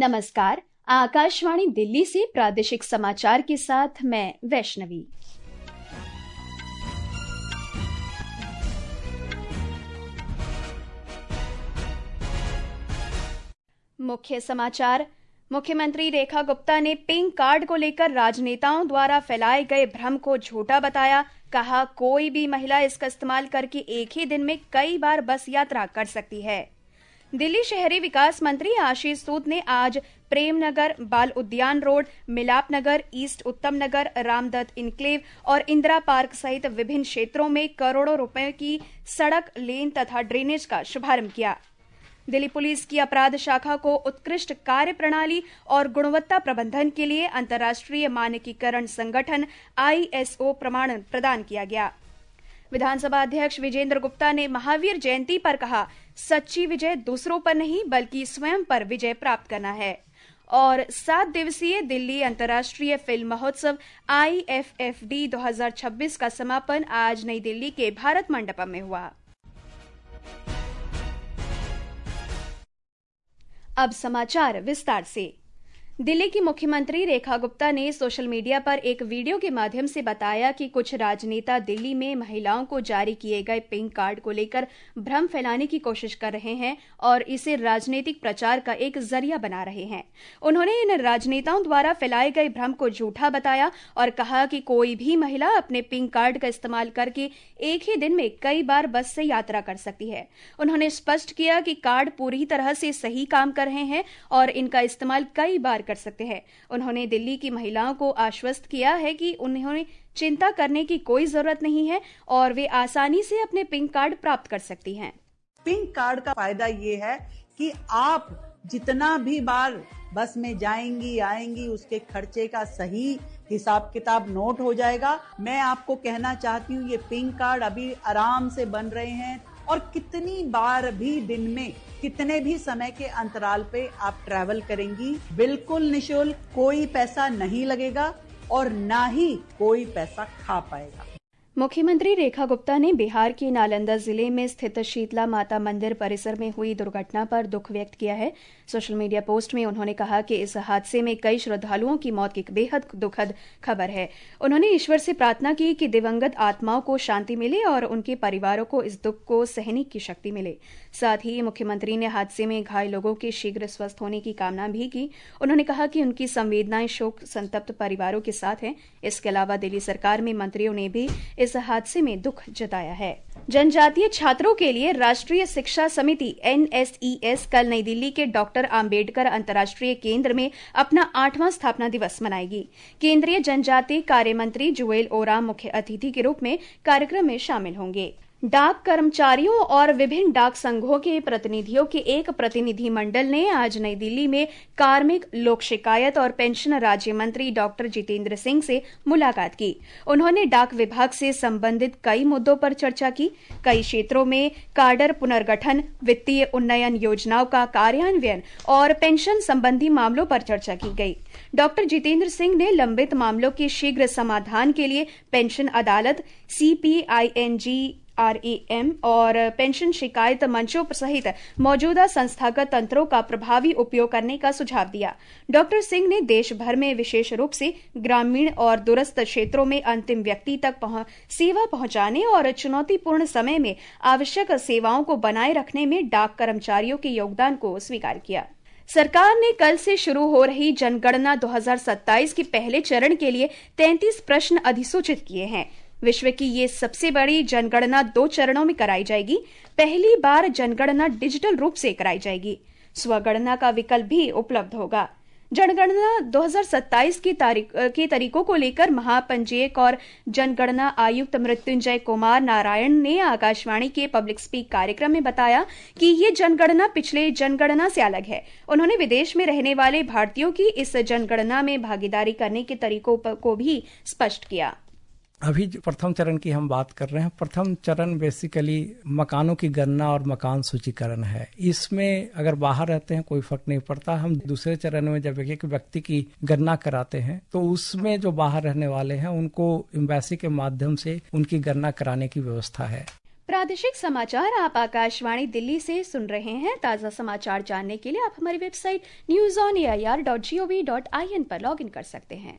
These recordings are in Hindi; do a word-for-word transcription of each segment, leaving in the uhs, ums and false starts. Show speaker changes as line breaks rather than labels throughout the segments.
नमस्कार, आकाशवाणी दिल्ली से प्रादेशिक समाचार के साथ मैं वैष्णवी। मुख्य समाचार। मुख्यमंत्री रेखा गुप्ता ने पिंक कार्ड को लेकर राजनेताओं द्वारा फैलाए गए भ्रम को झूठा बताया। कहा, कोई भी महिला इसका इस्तेमाल करके एक ही दिन में कई बार बस यात्रा कर सकती है। दिल्ली शहरी विकास मंत्री आशीष सूद ने आज प्रेमनगर, बाल उद्यान रोड, मिलाप नगर, ईस्ट उत्तम नगर, रामदत्त इनक्लेव और इंदिरा पार्क सहित विभिन्न क्षेत्रों में करोड़ों रुपए की सड़क, लेन तथा ड्रेनेज का शुभारंभ किया। दिल्ली पुलिस की अपराध शाखा को उत्कृष्ट कार्य प्रणाली और गुणवत्ता प्रबंधन के लिए अंतर्राष्ट्रीय मानकीकरण संगठन आई एस ओ प्रमाण प्रदान किया गया। विधानसभा अध्यक्ष विजेंद्र गुप्ता ने महावीर जयंती पर कहा, सच्ची विजय दूसरों पर नहीं बल्कि स्वयं पर विजय प्राप्त करना है। और सात दिवसीय दिल्ली अंतर्राष्ट्रीय फिल्म महोत्सव आई एफ एफ डी दो हज़ार छब्बीस का समापन आज नई दिल्ली के भारत मंडपम में हुआ। अब समाचार विस्तार से। दिल्ली की मुख्यमंत्री रेखा गुप्ता ने सोशल मीडिया पर एक वीडियो के माध्यम से बताया कि कुछ राजनेता दिल्ली में महिलाओं को जारी किए गए पिंक कार्ड को लेकर भ्रम फैलाने की कोशिश कर रहे हैं और इसे राजनीतिक प्रचार का एक जरिया बना रहे हैं। उन्होंने इन राजनेताओं द्वारा फैलाए गए भ्रम को झूठा बताया और कहा कि कोई भी महिला अपने पिंक कार्ड का इस्तेमाल करके एक ही दिन में कई बार बस से यात्रा कर सकती है। उन्होंने स्पष्ट किया कि कार्ड पूरी तरह से सही काम कर रहे हैं और इनका इस्तेमाल कई बार कर सकते हैं। उन्होंने दिल्ली की महिलाओं को आश्वस्त किया है कि उन्हें चिंता करने की कोई जरूरत नहीं है और वे आसानी से अपने पिंक कार्ड प्राप्त कर सकती हैं।
पिंक कार्ड का फायदा ये है कि आप जितना भी बार बस में जाएंगी आएंगी उसके खर्चे का सही हिसाब किताब नोट हो जाएगा। मैं आपको कहना चाहती हूँ, ये पिंक कार्ड अभी आराम से बन रहे हैं और कितनी बार भी दिन में कितने भी समय के अंतराल पे आप ट्रैवल करेंगी, बिल्कुल निशुल्क, कोई पैसा नहीं लगेगा और ना ही कोई पैसा खा पाएगा।
मुख्यमंत्री रेखा गुप्ता ने बिहार के नालंदा जिले में स्थित शीतला माता मंदिर परिसर में हुई दुर्घटना पर दुख व्यक्त किया है। सोशल मीडिया पोस्ट में उन्होंने कहा कि इस हादसे में कई श्रद्धालुओं की मौत की बेहद दुखद खबर है। उन्होंने ईश्वर से प्रार्थना की कि दिवंगत आत्माओं को शांति मिले और उनके परिवारों को इस दुख को सहने की शक्ति मिले। साथ ही मुख्यमंत्री ने हादसे में घायल लोगों के शीघ्र स्वस्थ होने की कामना भी की। उन्होंने कहा कि उनकी संवेदनाएं शोक संतप्त परिवारों के साथ हैं। इसके अलावा दिल्ली सरकार में मंत्रियों ने भी इस हादसे में दुख जताया है। जनजातीय छात्रों के लिए राष्ट्रीय शिक्षा समिति एन एस ई एस कल नई दिल्ली के डॉक्टर आम्बेडकर अंतर्राष्ट्रीय केंद्र में अपना आठवां स्थापना दिवस मनाएगी। केंद्रीय जनजातीय कार्य मंत्री जुएल ओराम मुख्य अतिथि के रूप में कार्यक्रम में शामिल होंगे। डाक कर्मचारियों और विभिन्न डाक संघों के प्रतिनिधियों के एक प्रतिनिधि मंडल ने आज नई दिल्ली में कार्मिक, लोक शिकायत और पेंशन राज्य मंत्री डॉक्टर जितेंद्र सिंह से मुलाकात की। उन्होंने डाक विभाग से संबंधित कई मुद्दों पर चर्चा की। कई क्षेत्रों में काडर पुनर्गठन, वित्तीय उन्नयन योजनाओं का कार्यान्वयन और पेंशन संबंधी मामलों पर चर्चा की गई। डॉक्टर जितेंद्र सिंह ने लंबित मामलों के शीघ्र समाधान के लिए पेंशन अदालत, C P I N G R A M और पेंशन शिकायत मंचों सहित मौजूदा संस्थागत तंत्रों का प्रभावी उपयोग करने का सुझाव दिया। डॉक्टर सिंह ने देश भर में विशेष रूप से ग्रामीण और दूरस्थ क्षेत्रों में अंतिम व्यक्ति तक पहुं, सेवा पहुंचाने और चुनौतीपूर्ण समय में आवश्यक सेवाओं को बनाए रखने में डाक कर्मचारियों के योगदान को स्वीकार किया। सरकार ने कल से शुरू हो रही जनगणना दो हज़ार सत्ताईस के पहले चरण के लिए तैंतीस प्रश्न अधिसूचित किए हैं। विश्व की ये सबसे बड़ी जनगणना दो चरणों में कराई जाएगी। पहली बार जनगणना डिजिटल रूप से कराई जाएगी। स्वगणना का विकल्प भी उपलब्ध होगा। जनगणना दो हज़ार सत्ताईस की तारीख के तरीकों को लेकर महापंजीयक और जनगणना आयुक्त मृत्युंजय कुमार नारायण ने आकाशवाणी के पब्लिक स्पीक कार्यक्रम में बताया कि ये जनगणना पिछले जनगणना से अलग है। उन्होंने विदेश में रहने वाले भारतीयों की इस जनगणना में भागीदारी करने के तरीकों को भी स्पष्ट किया।
अभी जो प्रथम चरण की हम बात कर रहे हैं, प्रथम चरण बेसिकली मकानों की गणना और मकान सूचीकरण है। इसमें अगर बाहर रहते हैं कोई फर्क नहीं पड़ता। हम दूसरे चरण में जब एक व्यक्ति की गणना कराते हैं तो उसमें जो बाहर रहने वाले हैं उनको एम्बेसी के माध्यम से उनकी गणना कराने की व्यवस्था है।
प्रादेशिक समाचार आप आकाशवाणी दिल्ली से सुन रहे हैं। ताज़ा समाचार जानने के लिए आप हमारी website news on A I R dot G O V dot I N पर लॉग इन कर सकते हैं।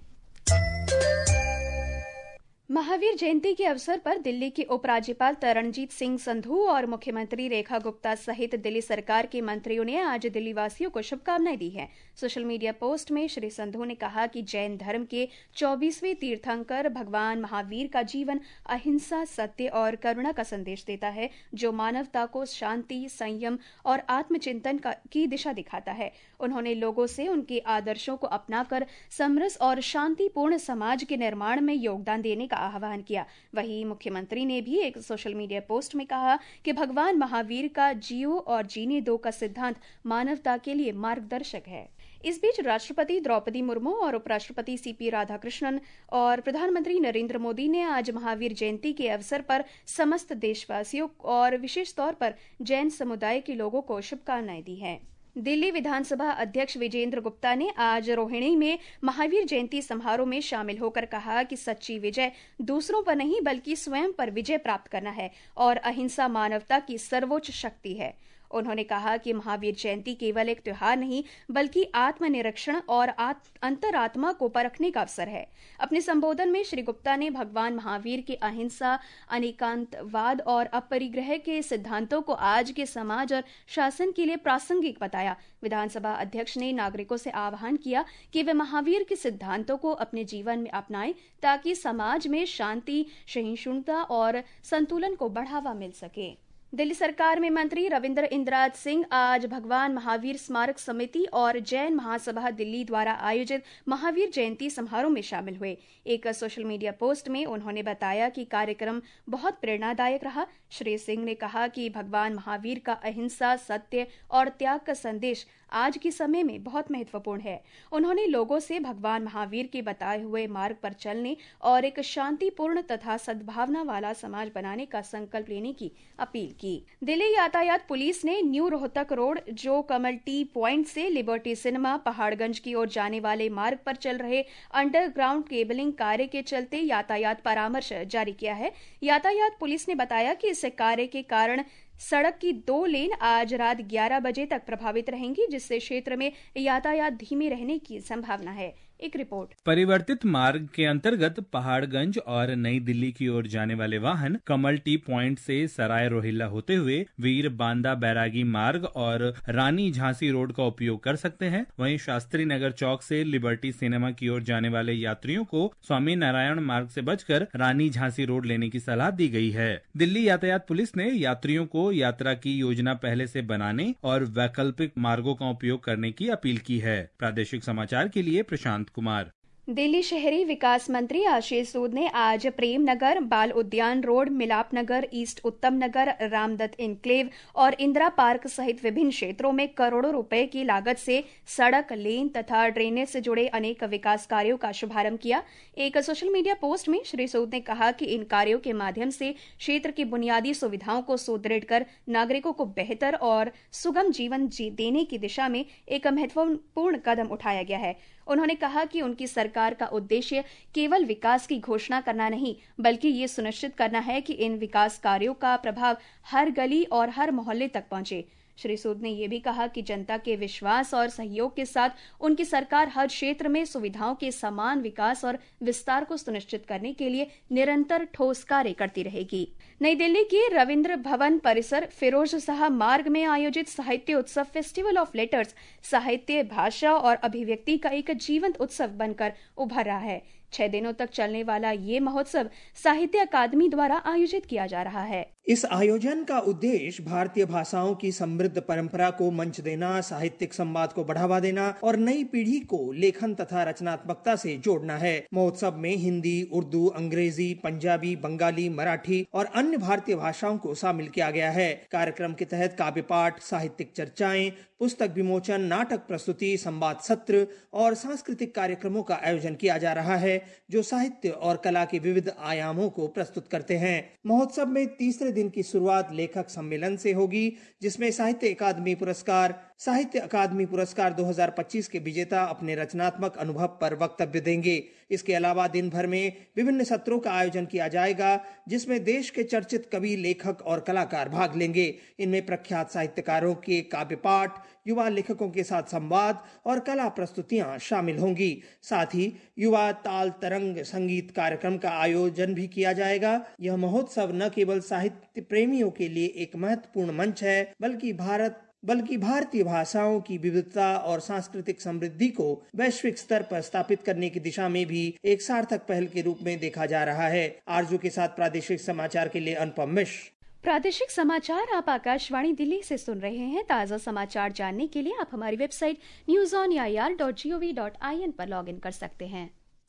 महावीर जयंती के अवसर पर दिल्ली के उपराज्यपाल तरणजीत सिंह संधू और मुख्यमंत्री रेखा गुप्ता सहित दिल्ली सरकार के मंत्रियों ने आज दिल्ली वासियों को शुभकामनाएं दी हैं। सोशल मीडिया पोस्ट में श्री संधू ने कहा कि जैन धर्म के चौबीसवें तीर्थंकर भगवान महावीर का जीवन अहिंसा, सत्य और करुणा का संदेश देता है, जो मानवता को शांति, संयम और आत्मचिंतन की दिशा दिखाता है। उन्होंने लोगों से उनके आदर्शों को अपनाकर समरस और शांतिपूर्ण समाज के निर्माण में योगदान देने का आह्वान किया। वहीं मुख्यमंत्री ने भी एक सोशल मीडिया पोस्ट में कहा कि भगवान महावीर का जियो और जीने दो का सिद्धांत मानवता के लिए मार्गदर्शक है। इस बीच राष्ट्रपति द्रौपदी मुर्मू और उपराष्ट्रपति सी पी राधाकृष्णन और प्रधानमंत्री नरेंद्र मोदी ने आज महावीर जयंती के अवसर पर समस्त देशवासियों और विशेष तौर पर जैन समुदाय के लोगों को शुभकामनाएं दी हैं। दिल्ली विधानसभा अध्यक्ष विजेंद्र गुप्ता ने आज रोहिणी में महावीर जयंती समारोह में शामिल होकर कहा कि सच्ची विजय दूसरों पर नहीं बल्कि स्वयं पर विजय प्राप्त करना है और अहिंसा मानवता की सर्वोच्च शक्ति है। उन्होंने कहा कि महावीर जयंती केवल एक त्योहार नहीं बल्कि आत्मनिरीक्षण और अंतरात्मा को परखने का अवसर है। अपने संबोधन में श्री गुप्ता ने भगवान महावीर के अहिंसा, अनेकांतवाद और अपरिग्रह के सिद्धांतों को आज के समाज और शासन के लिए प्रासंगिक बताया। विधानसभा अध्यक्ष ने नागरिकों से आह्वान किया कि वे महावीर के सिद्धांतों को अपने जीवन में अपनाएं ताकि समाज में शांति, सहिष्णुता और संतुलन को बढ़ावा मिल सके। दिल्ली सरकार में मंत्री रविंद्र इंद्राज सिंह आज भगवान महावीर स्मारक समिति और जैन महासभा दिल्ली द्वारा आयोजित महावीर जयंती समारोह में शामिल हुए। एक सोशल मीडिया पोस्ट में उन्होंने बताया कि कार्यक्रम बहुत प्रेरणादायक रहा। श्री सिंह ने कहा कि भगवान महावीर का अहिंसा, सत्य और त्याग का संदेश आज के समय में बहुत महत्वपूर्ण है। उन्होंने लोगों से भगवान महावीर के बताए हुए मार्ग पर चलने और एक शांतिपूर्ण तथा सद्भावना वाला समाज बनाने का संकल्प लेने की अपील की। दिल्ली यातायात पुलिस ने न्यू रोहतक रोड, जो कमल टी पॉइंट से लिबर्टी सिनेमा पहाड़गंज की ओर जाने वाले मार्ग पर चल रहे अंडरग्राउंड केबलिंग कार्य के चलते यातायात परामर्श जारी किया है। यातायात पुलिस ने बताया कि इस कार्य के कारण सड़क की दो लेन आज रात ग्यारह बजे तक प्रभावित रहेंगी, जिससे क्षेत्र में यातायात धीमे रहने की संभावना है। एक रिपोर्ट।
परिवर्तित मार्ग के अंतर्गत पहाड़गंज और नई दिल्ली की ओर जाने वाले वाहन कमल टी पॉइंट से सराय रोहिल्ला होते हुए वीर बांदा बैरागी मार्ग और रानी झांसी रोड का उपयोग कर सकते हैं। वहीं शास्त्री नगर चौक से लिबर्टी सिनेमा की ओर जाने वाले यात्रियों को स्वामी नारायण मार्ग से बचकर रानी झांसी रोड लेने की सलाह दी गई है। दिल्ली यातायात पुलिस ने यात्रियों को यात्रा की योजना पहले से बनाने और वैकल्पिक मार्गों का उपयोग करने की अपील की है। प्रादेशिक समाचार के लिए प्रशांत कुमार।
दिल्ली शहरी विकास मंत्री आशीष सूद ने आज प्रेम नगर, बाल उद्यान रोड, मिलाप नगर, ईस्ट उत्तम नगर, रामदत्त इनक्लेव और इंदिरा पार्क सहित विभिन्न क्षेत्रों में करोड़ों रुपए की लागत से सड़क, लेन तथा ड्रेनेज से जुड़े अनेक विकास कार्यों का शुभारंभ किया। एक सोशल मीडिया पोस्ट में श्री सूद ने कहा कि इन कार्यों के माध्यम से क्षेत्र की बुनियादी सुविधाओं को सुदृढ़ कर नागरिकों को बेहतर और सुगम जीवन देने की दिशा में एक महत्वपूर्ण कदम उठाया गया है। उन्होंने कहा कि उनकी सरकार का उद्देश्य केवल विकास की घोषणा करना नहीं, बल्कि ये सुनिश्चित करना है कि इन विकास कार्यों का प्रभाव हर गली और हर मोहल्ले तक पहुंचे। श्री सूद ने यह भी कहा कि जनता के विश्वास और सहयोग के साथ उनकी सरकार हर क्षेत्र में सुविधाओं के समान विकास और विस्तार को सुनिश्चित करने के लिए निरंतर ठोस कार्य करती रहेगी। नई दिल्ली के रविंद्र भवन परिसर फिरोज शाह मार्ग में आयोजित साहित्य उत्सव फेस्टिवल ऑफ लेटर्स साहित्य, भाषा और अभिव्यक्ति का एक जीवंत उत्सव बनकर उभर रहा है। छह दिनों तक चलने वाला ये महोत्सव साहित्य अकादमी द्वारा आयोजित किया जा रहा है।
इस आयोजन का उद्देश्य भारतीय भाषाओं की समृद्ध परंपरा को मंच देना, साहित्यिक संवाद को बढ़ावा देना और नई पीढ़ी को लेखन तथा रचनात्मकता से जोड़ना है। महोत्सव में हिंदी, उर्दू, अंग्रेजी, पंजाबी, बंगाली, मराठी और अन्य भारतीय भाषाओं को शामिल किया गया है। कार्यक्रम के तहत काव्य पाठ, साहित्यिक चर्चाएं, पुस्तक विमोचन, नाटक प्रस्तुति, संवाद सत्र और सांस्कृतिक कार्यक्रमों का आयोजन किया जा रहा है, जो साहित्य और कला के विविध आयामों को प्रस्तुत करते हैं। महोत्सव में तीसरे दिन की शुरुआत लेखक सम्मेलन से होगी, जिसमें साहित्य अकादमी पुरस्कार, साहित्य अकादमी पुरस्कार दो हज़ार पच्चीस के विजेता अपने रचनात्मक अनुभव पर वक्तव्य देंगे। इसके अलावा दिन भर में विभिन्न सत्रों का आयोजन किया जाएगा, जिसमें देश के चर्चित कवि, लेखक और कलाकार भाग लेंगे। इनमें प्रख्यात साहित्यकारों के काव्य पाठ, युवा लेखकों के साथ संवाद और कला प्रस्तुतियां शामिल होंगी। साथ ही युवा ताल तरंग संगीत कार्यक्रम का आयोजन भी किया जाएगा। यह महोत्सव न केवल साहित्य प्रेमियों के लिए एक महत्वपूर्ण मंच है, बल्कि भारत बल्कि भारतीय भाषाओं की विविधता और सांस्कृतिक समृद्धि को वैश्विक स्तर पर स्थापित करने की दिशा में भी एक सार्थक पहल के रूप में देखा जा रहा है। आरजू के साथ प्रादेशिक समाचार के लिए अनुपम मिश्र।
प्रादेशिक समाचार आप आकाशवाणी दिल्ली से सुन रहे हैं। ताज़ा समाचार जानने के लिए आप हमारी website news on A I R dot G O V dot I N पर लॉग इन कर सकते हैं।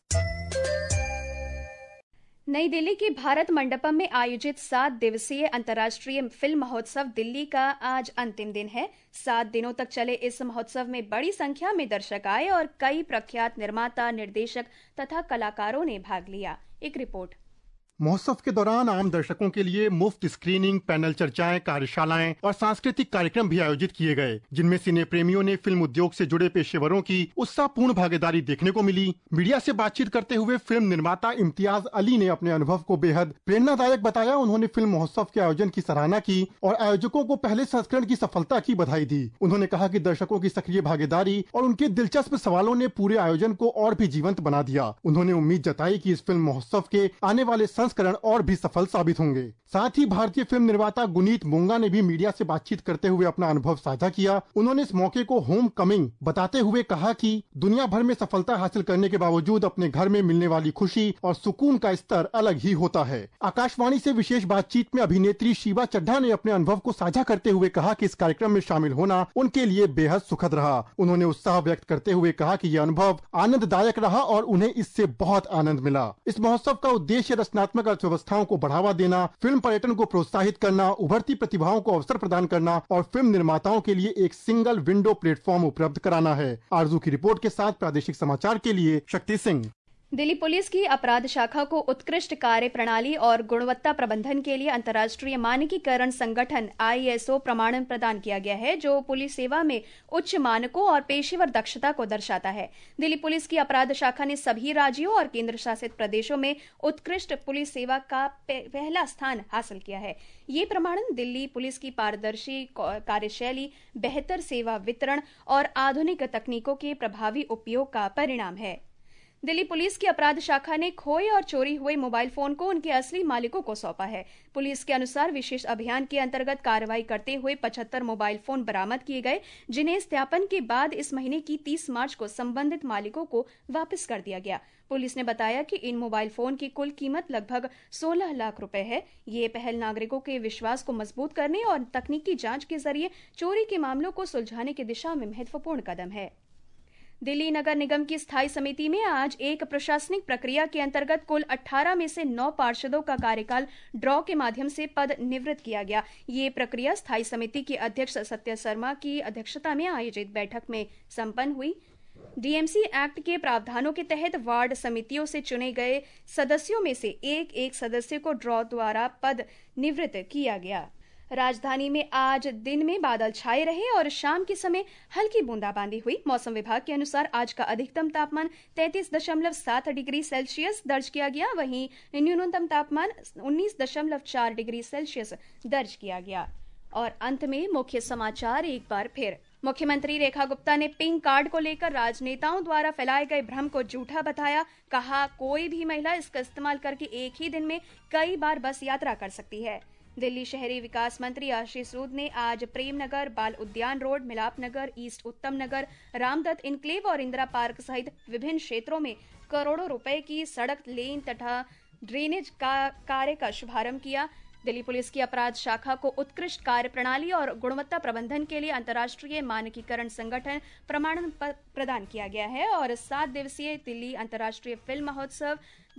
नई दिल्ली के भारत मंडपम में आयोजित सात दिवसीय अंतर्राष्ट्रीय फिल्म महोत्सव दिल्ली का आज अंतिम दिन है। सात दिनों तक चले इस महोत्सव में बड़ी संख्या में दर्शक आए और कई प्रख्यात निर्माता, निर्देशक तथा कलाकारों ने भाग लिया। एक रिपोर्ट।
महोत्सव के दौरान आम दर्शकों के लिए मुफ्त स्क्रीनिंग, पैनल चर्चाएं, कार्यशालाएं और सांस्कृतिक कार्यक्रम भी आयोजित किए गए, जिनमें सिने प्रेमियों ने फिल्म उद्योग से जुड़े पेशेवरों की उत्साहपूर्ण भागीदारी देखने को मिली। मीडिया से बातचीत करते हुए फिल्म निर्माता इम्तियाज अली ने अपने अनुभव को बेहद प्रेरणादायक बताया। उन्होंने फिल्म महोत्सव के आयोजन की सराहना की और आयोजकों को पहले संस्करण की सफलता की बधाई दी। उन्होंने कहा कि दर्शकों की सक्रिय भागीदारी और उनके दिलचस्प सवालों ने पूरे आयोजन को और भी जीवंत बना दिया। उन्होंने उम्मीद जताई कि इस फिल्म महोत्सव के आने वाले संस्करण और भी सफल साबित होंगे। साथ ही भारतीय फिल्म निर्माता गुनीत मोंगा ने भी मीडिया से बातचीत करते हुए अपना अनुभव साझा किया। उन्होंने इस मौके को होम कमिंग बताते हुए कहा कि दुनिया भर में सफलता हासिल करने के बावजूद अपने घर में मिलने वाली खुशी और सुकून का स्तर अलग ही होता है। आकाशवाणी से विशेष बातचीत में अभिनेत्री शिवा चड्ढा ने अपने अनुभव को साझा करते हुए कहा कि इस कार्यक्रम में शामिल होना उनके लिए बेहद सुखद रहा। उन्होंने उत्साह व्यक्त करते हुए कहा कि यह अनुभव आनंददायक रहा और उन्हें इससे बहुत आनंद मिला। इस महोत्सव का उद्देश्य रचनात्मक अर्थव्यवस्थाओं को बढ़ावा देना, फिल्म पर्यटन को प्रोत्साहित करना, उभरती प्रतिभाओं को अवसर प्रदान करना और फिल्म निर्माताओं के लिए एक सिंगल विंडो प्लेटफॉर्म उपलब्ध कराना है। आरजू की रिपोर्ट के साथ प्रादेशिक समाचार के लिए शक्ति सिंह।
दिल्ली पुलिस की अपराध शाखा को उत्कृष्ट कार्य प्रणाली और गुणवत्ता प्रबंधन के लिए अंतर्राष्ट्रीय मानकीकरण संगठन आई एस ओ प्रमाणन प्रदान किया गया है, जो पुलिस सेवा में उच्च मानकों और पेशेवर दक्षता को दर्शाता है। दिल्ली पुलिस की अपराध शाखा ने सभी राज्यों और केंद्र शासित प्रदेशों में उत्कृष्ट पुलिस सेवा का पहला स्थान हासिल किया है। ये प्रमाणन दिल्ली पुलिस की पारदर्शी कार्यशैली, बेहतर सेवा वितरण और आधुनिक तकनीकों के प्रभावी उपयोग का परिणाम है। दिल्ली पुलिस की अपराध शाखा ने खोए और चोरी हुए मोबाइल फोन को उनके असली मालिकों को सौंपा है। पुलिस के अनुसार विशेष अभियान के अंतर्गत कार्रवाई करते हुए पचहत्तर मोबाइल फोन बरामद किए गए, जिन्हें सत्यापन के बाद इस महीने की तीस मार्च को संबंधित मालिकों को वापस कर दिया गया। पुलिस ने बताया कि इन मोबाइल फोन की कुल कीमत लगभग सोलह लाख रुपए है। ये पहल नागरिकों के विश्वास को मजबूत करने और तकनीकी जांच के जरिए चोरी के मामलों को सुलझाने की दिशा में महत्वपूर्ण कदम है। दिल्ली नगर निगम की स्थायी समिति में आज एक प्रशासनिक प्रक्रिया के अंतर्गत कुल अठारह में से नौ पार्षदों का कार्यकाल ड्रॉ के माध्यम से पद निवृत्त किया गया। ये प्रक्रिया स्थायी समिति के अध्यक्ष सत्य शर्मा की अध्यक्षता में आयोजित बैठक में संपन्न हुई। डी एम सी एक्ट के प्रावधानों के तहत वार्ड समितियों से चुने गए सदस्यों में से एक एक सदस्य को ड्रॉ द्वारा पद निवृत्त किया गया। राजधानी में आज दिन में बादल छाए रहे और शाम के समय हल्की बूंदाबांदी हुई। मौसम विभाग के अनुसार आज का अधिकतम तापमान तैंतीस दशमलव सात डिग्री सेल्सियस दर्ज किया गया, वहीं न्यूनतम तापमान उन्नीस दशमलव चार डिग्री सेल्सियस दर्ज किया गया। और अंत में मुख्य समाचार एक बार फिर। मुख्यमंत्री रेखा गुप्ता ने पिंक कार्ड को लेकर राजनेताओं द्वारा फैलाए गए भ्रम को झूठा बताया। कहा, कोई भी महिला इसका इस्तेमाल करके एक ही दिन में कई बार बस यात्रा कर सकती है। दिल्ली शहरी विकास मंत्री आशीष सूद ने आज प्रेम नगर, बाल उद्यान रोड, मिलाप नगर, ईस्ट उत्तम नगर, रामदत्त इनक्लेव और इंदिरा पार्क सहित विभिन्न क्षेत्रों में करोड़ों रुपए की सड़क, लेन तथा ड्रेनेज का कार्य का शुभारंभ किया। दिल्ली पुलिस की अपराध शाखा को उत्कृष्ट कार्य प्रणाली और गुणवत्ता प्रबंधन के लिए अंतर्राष्ट्रीय मानकीकरण संगठन प्रमाणन प्रदान किया गया है। और सात दिवसीय दिल्ली अंतर्राष्ट्रीय फिल्म महोत्सव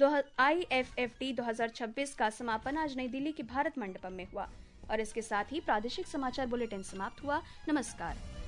आई एफ एफ टी दो हज़ार छब्बीस का समापन आज नई दिल्ली के भारत मंडपम में हुआ। और इसके साथ ही प्रादेशिक समाचार बुलेटिन समाप्त हुआ। नमस्कार।